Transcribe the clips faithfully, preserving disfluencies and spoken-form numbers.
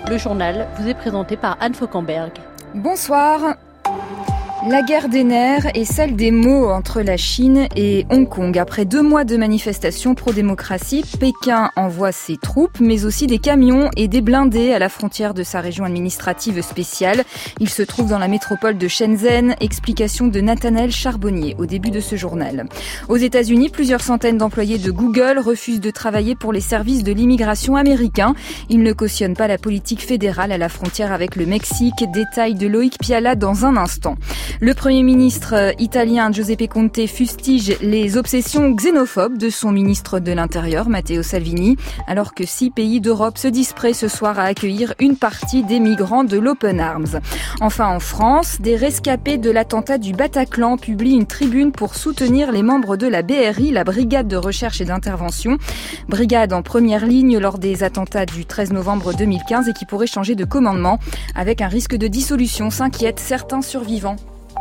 Le journal vous est présenté par Anne Fauquemberg. Bonsoir. La guerre des nerfs est celle des mots entre la Chine et Hong Kong. Après deux mois de manifestations pro-démocratie, Pékin envoie ses troupes, mais aussi des camions et des blindés à la frontière de sa région administrative spéciale. Il se trouve dans la métropole de Shenzhen. Explication de Nathanaël Charbonnier au début de ce journal. Aux États-Unis, plusieurs centaines d'employés de Google refusent de travailler pour les services de l'immigration américains. Ils ne cautionnent pas la politique fédérale à la frontière avec le Mexique. Détail de Loïc Piala dans un instant. Le Premier ministre italien Giuseppe Conte fustige les obsessions xénophobes de son ministre de l'Intérieur, Matteo Salvini, alors que six pays d'Europe se disent prêts ce soir à accueillir une partie des migrants de l'Open Arms. Enfin, en France, des rescapés de l'attentat du Bataclan publient une tribune pour soutenir les membres de la B R I, la Brigade de recherche et d'intervention. Brigade en première ligne lors des attentats du treize novembre deux mille quinze et qui pourrait changer de commandement avec un risque de dissolution, s'inquiètent certains survivants.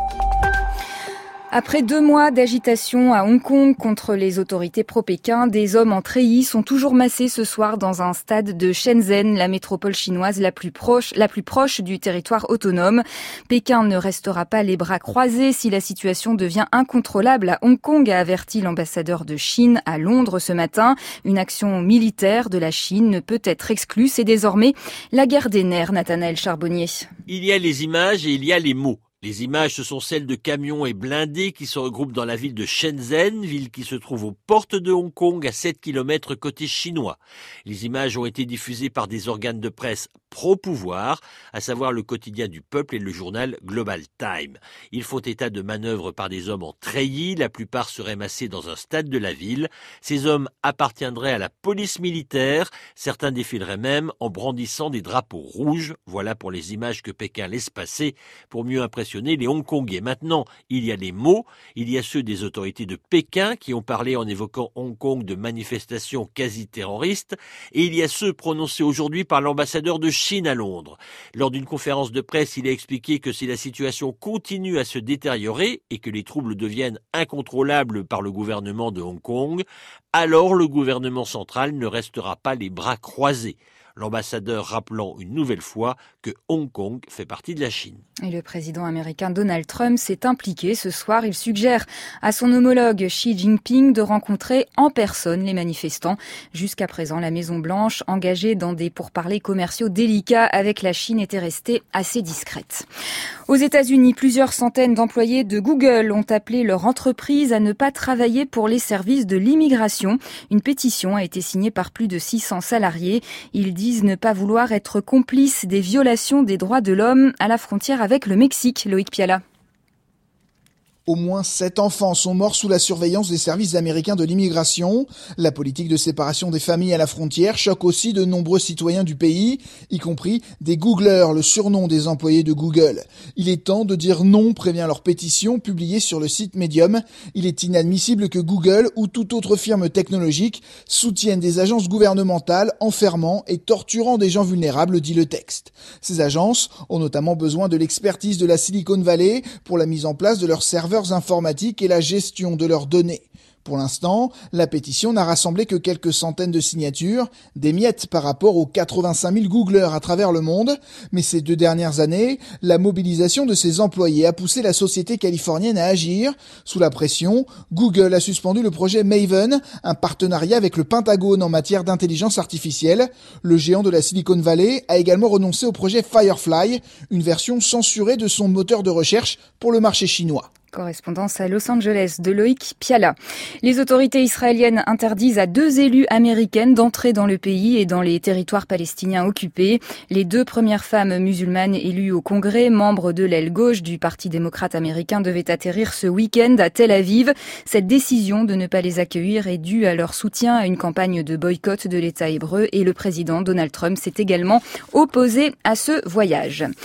Après deux mois d'agitation à Hong Kong contre les autorités pro-Pékin, des hommes en treillis sont toujours massés ce soir dans un stade de Shenzhen, la métropole chinoise la plus proche, la plus proche du territoire autonome. Pékin ne restera pas les bras croisés si la situation devient incontrôlable à Hong Kong, a averti l'ambassadeur de Chine à Londres ce matin. Une action militaire de la Chine ne peut être exclue. C'est désormais la guerre des nerfs, Nathanaël Charbonnier. Il y a les images et il y a les mots. Les images, ce sont celles de camions et blindés qui se regroupent dans la ville de Shenzhen, ville qui se trouve aux portes de Hong Kong, à sept kilomètres côté chinois. Les images ont été diffusées par des organes de presse pro-pouvoir, à savoir le quotidien du peuple et le journal Global Time. Ils font état de manœuvres par des hommes en treillis, la plupart seraient massés dans un stade de la ville. Ces hommes appartiendraient à la police militaire, certains défileraient même en brandissant des drapeaux rouges. Voilà pour les images que Pékin laisse passer pour mieux impressionner les Hongkongais. Maintenant, il y a les mots, il y a ceux des autorités de Pékin qui ont parlé en évoquant Hong Kong de manifestations quasi-terroristes, et il y a ceux prononcés aujourd'hui par l'ambassadeur de Chine à Londres. Lors d'une conférence de presse, il a expliqué que si la situation continue à se détériorer et que les troubles deviennent incontrôlables par le gouvernement de Hong Kong, alors le gouvernement central ne restera pas les bras croisés. L'ambassadeur rappelant une nouvelle fois que Hong Kong fait partie de la Chine. Et le président américain Donald Trump s'est impliqué ce soir. Il suggère à son homologue Xi Jinping de rencontrer en personne les manifestants. Jusqu'à présent, la Maison-Blanche, engagée dans des pourparlers commerciaux délicats avec la Chine, était restée assez discrète. Aux États-Unis, plusieurs centaines d'employés de Google ont appelé leur entreprise à ne pas travailler pour les services de l'immigration. Une pétition a été signée par plus de six cents salariés. Ils disent ne pas vouloir être complices des violations des droits de l'homme à la frontière avec le Mexique. Loïc Piala. Au moins sept enfants sont morts sous la surveillance des services américains de l'immigration. La politique de séparation des familles à la frontière choque aussi de nombreux citoyens du pays, y compris des Googlers, le surnom des employés de Google. Il est temps de dire non, prévient leur pétition publiée sur le site Medium. Il est inadmissible que Google ou toute autre firme technologique soutienne des agences gouvernementales enfermant et torturant des gens vulnérables, dit le texte. Ces agences ont notamment besoin de l'expertise de la Silicon Valley pour la mise en place de leurs serveurs informatiques et la gestion de leurs données. Pour l'instant, la pétition n'a rassemblé que quelques centaines de signatures, des miettes par rapport aux quatre-vingt-cinq mille Googlers à travers le monde, mais ces deux dernières années, la mobilisation de ses employés a poussé la société californienne à agir. Sous la pression, Google a suspendu le projet Maven, un partenariat avec le Pentagone en matière d'intelligence artificielle. Le géant de la Silicon Valley a également renoncé au projet Firefly, une version censurée de son moteur de recherche pour le marché chinois. Correspondance à Los Angeles de Loïc Piala. Les autorités israéliennes interdisent à deux élues américaines d'entrer dans le pays et dans les territoires palestiniens occupés. Les deux premières femmes musulmanes élues au Congrès, membres de l'aile gauche du Parti démocrate américain, devaient atterrir ce week-end à Tel Aviv. Cette décision de ne pas les accueillir est due à leur soutien à une campagne de boycott de l'État hébreu et le président Donald Trump s'est également opposé à ce voyage.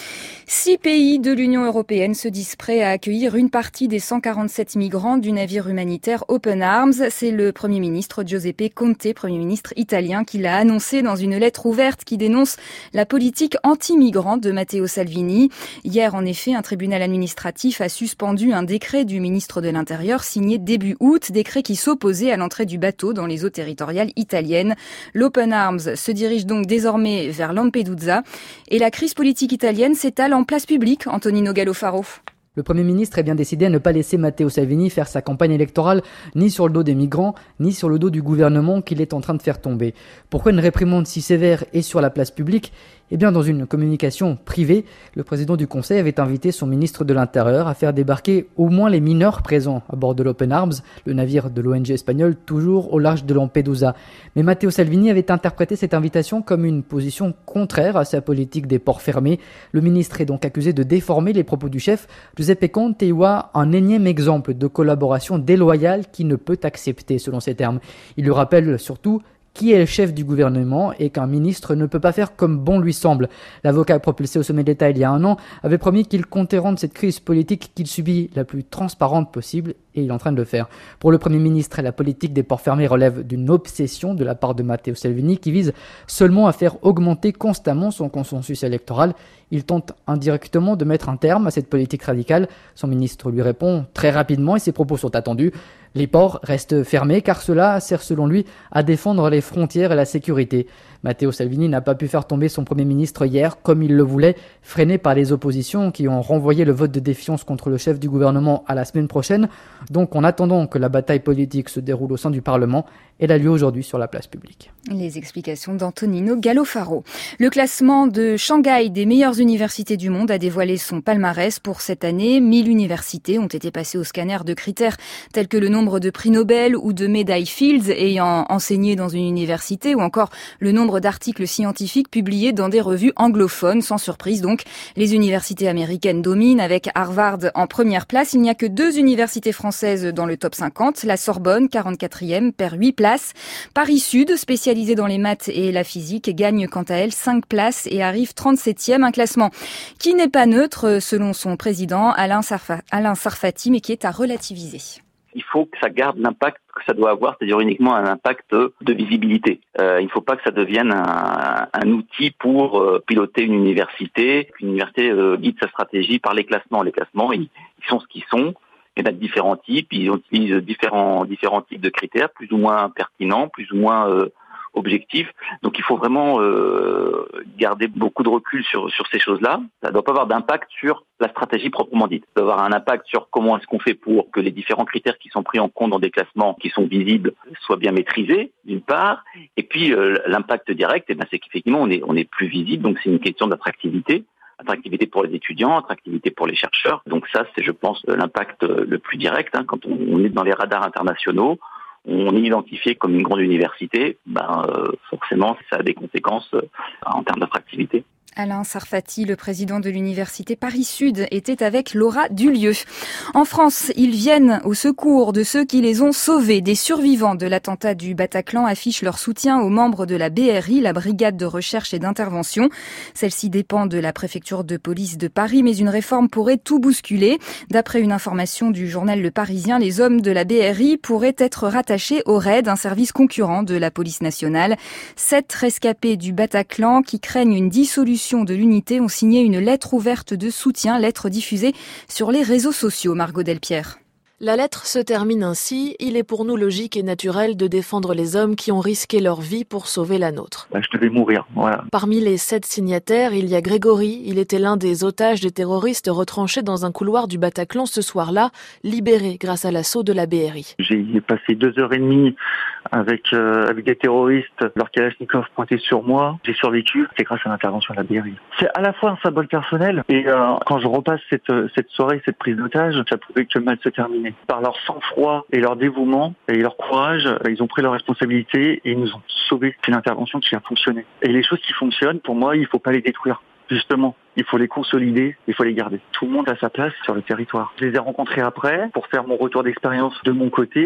Six pays de l'Union européenne se disent prêts à accueillir une partie des cent quarante-sept migrants du navire humanitaire Open Arms. C'est le Premier ministre Giuseppe Conte, Premier ministre italien, qui l'a annoncé dans une lettre ouverte qui dénonce la politique anti-migrants de Matteo Salvini. Hier, en effet, un tribunal administratif a suspendu un décret du ministre de l'Intérieur signé début août, décret qui s'opposait à l'entrée du bateau dans les eaux territoriales italiennes. L'Open Arms se dirige donc désormais vers Lampedusa et la crise politique italienne s'étale en place publique. Antonino Gallofaro. Le Premier ministre est bien décidé à ne pas laisser Matteo Salvini faire sa campagne électorale ni sur le dos des migrants, ni sur le dos du gouvernement qu'il est en train de faire tomber. Pourquoi une réprimande si sévère et sur la place publique ? Eh bien, dans une communication privée, le président du Conseil avait invité son ministre de l'Intérieur à faire débarquer au moins les mineurs présents à bord de l'Open Arms, le navire de l'O N G espagnol toujours au large de Lampedusa. Mais Matteo Salvini avait interprété cette invitation comme une position contraire à sa politique des ports fermés. Le ministre est donc accusé de déformer les propos du chef. Giuseppe Conte y voit un énième exemple de collaboration déloyale qui ne peut accepter, selon ses termes. Il lui rappelle surtout qui est le chef du gouvernement et qu'un ministre ne peut pas faire comme bon lui semble. L'avocat propulsé au sommet de l'État il y a un an avait promis qu'il comptait rendre cette crise politique qu'il subit la plus transparente possible et il est en train de le faire. Pour le Premier ministre, la politique des ports fermés relève d'une obsession de la part de Matteo Salvini qui vise seulement à faire augmenter constamment son consensus électoral. Il tente indirectement de mettre un terme à cette politique radicale. Son ministre lui répond très rapidement et ses propos sont attendus. Les ports restent fermés car cela sert selon lui à défendre les frontières et la sécurité. Matteo Salvini n'a pas pu faire tomber son Premier ministre hier comme il le voulait, freiné par les oppositions qui ont renvoyé le vote de défiance contre le chef du gouvernement à la semaine prochaine. Donc en attendant que la bataille politique se déroule au sein du Parlement, elle a lieu aujourd'hui sur la place publique. Les explications d'Antonino Gallofaro. Le classement de Shanghai des meilleures universités du monde a dévoilé son palmarès pour cette année. mille universités ont été passées au scanner de critères tels que le nombre de prix Nobel ou de médailles Fields ayant enseigné dans une université ou encore le nombre d'articles scientifiques publiés dans des revues anglophones. Sans surprise donc, les universités américaines dominent avec Harvard en première place. Il n'y a que deux universités françaises dans le top cinquante. La Sorbonne, quarante-quatrième, perd huit places. Paris Sud, spécialisée dans les maths et la physique, gagne quant à elle cinq places et arrive trente-septième. Un classement qui n'est pas neutre selon son président Alain Sarfa- Alain Sarfati, mais qui est à relativiser. Il faut que ça garde l'impact que ça doit avoir, c'est-à-dire uniquement un impact de visibilité. Euh, il ne faut pas que ça devienne un, un outil pour euh, piloter une université. Une université euh, guide sa stratégie par les classements. Les classements, ils, ils sont ce qu'ils sont. Il y en a de différents types. Ils utilisent différents, différents types de critères, plus ou moins pertinents, plus ou moins euh, objectifs. Donc il faut vraiment euh, garder beaucoup de recul sur, sur ces choses-là. Ça ne doit pas avoir d'impact sur la stratégie proprement dite. Ça doit avoir un impact sur comment est-ce qu'on fait pour que les différents critères qui sont pris en compte dans des classements qui sont visibles soient bien maîtrisés, d'une part. Et puis euh, l'impact direct, eh ben, c'est qu'effectivement on est, on est plus visible. Donc c'est une question d'attractivité. Attractivité pour les étudiants, attractivité pour les chercheurs. Donc ça, c'est, je pense, l'impact le plus direct. Hein. Quand on, on est dans les radars internationaux, on est identifié comme une grande université, ben euh, forcément, ça a des conséquences euh, en termes d'attractivité. Alain Sarfati, le président de l'université Paris Sud, était avec Laura Dulieu. En France, ils viennent au secours de ceux qui les ont sauvés. Des survivants de l'attentat du Bataclan affichent leur soutien aux membres de la B R I, la brigade de recherche et d'intervention. Celle-ci dépend de la préfecture de police de Paris, mais une réforme pourrait tout bousculer. D'après une information du journal Le Parisien, les hommes de la B R I pourraient être rattachés au R A I D, un service concurrent de la police nationale. Sept rescapés du Bataclan qui craignent une dissolution de l'unité ont signé une lettre ouverte de soutien, lettre diffusée sur les réseaux sociaux. Margot Delpierre. La lettre se termine ainsi. Il est pour nous logique et naturel de défendre les hommes qui ont risqué leur vie pour sauver la nôtre. Ben, je devais mourir, voilà. Parmi les sept signataires, il y a Grégory. Il était l'un des otages des terroristes retranchés dans un couloir du Bataclan ce soir-là, libéré grâce à l'assaut de la B R I. J'ai passé deux heures et demie avec euh, avec des terroristes, leur Kalachnikov pointé sur moi. J'ai survécu, c'est grâce à l'intervention de la B R I. C'est à la fois un symbole personnel et euh, quand je repasse cette cette soirée, cette prise d'otage, ça pouvait que mal se terminer. Par leur sang-froid et leur dévouement et leur courage, ils ont pris leurs responsabilités et ils nous ont sauvés. C'est une intervention qui a fonctionné. Et les choses qui fonctionnent, pour moi, il ne faut pas les détruire. Justement, il faut les consolider, il faut les garder. Tout le monde a sa place sur le territoire. Je les ai rencontrés après pour faire mon retour d'expérience de mon côté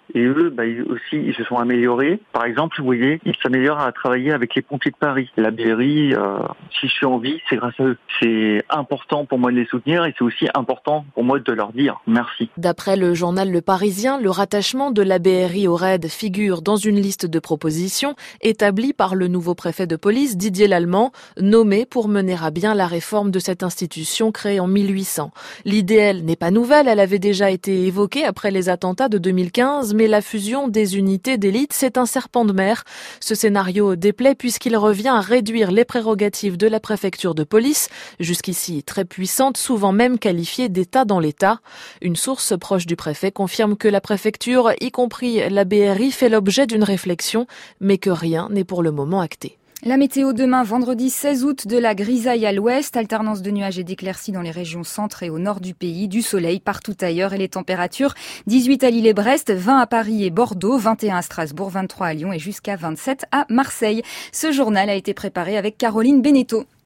Et eux, bah, ils aussi, ils se sont améliorés. Par exemple, vous voyez, ils s'améliorent à travailler avec les pompiers de Paris. La B R I, euh, si je suis en vie, c'est grâce à eux. C'est important pour moi de les soutenir et c'est aussi important pour moi de leur dire merci. D'après le journal Le Parisien, le rattachement de la B R I au R A I D figure dans une liste de propositions établie par le nouveau préfet de police, Didier Lallemand, nommé pour mener à bien la réforme de cette institution créée en mille huit cents. L'idée, elle, n'est pas nouvelle, elle avait déjà été évoquée après les attentats de deux mille quinze, mais la fusion des unités d'élite, c'est un serpent de mer. Ce scénario déplaît puisqu'il revient à réduire les prérogatives de la préfecture de police, jusqu'ici très puissante, souvent même qualifiée d'État dans l'État. Une source proche du préfet confirme que la préfecture, y compris la B R I, fait l'objet d'une réflexion, mais que rien n'est pour le moment acté. La météo demain, vendredi seize août, de la grisaille à l'ouest, alternance de nuages et d'éclaircies dans les régions centre et au nord du pays, du soleil partout ailleurs et les températures dix-huit à Lille et Brest, vingt à Paris et Bordeaux, vingt et un à Strasbourg, vingt-trois à Lyon et jusqu'à vingt-sept à Marseille. Ce journal a été préparé avec Caroline Beneteau.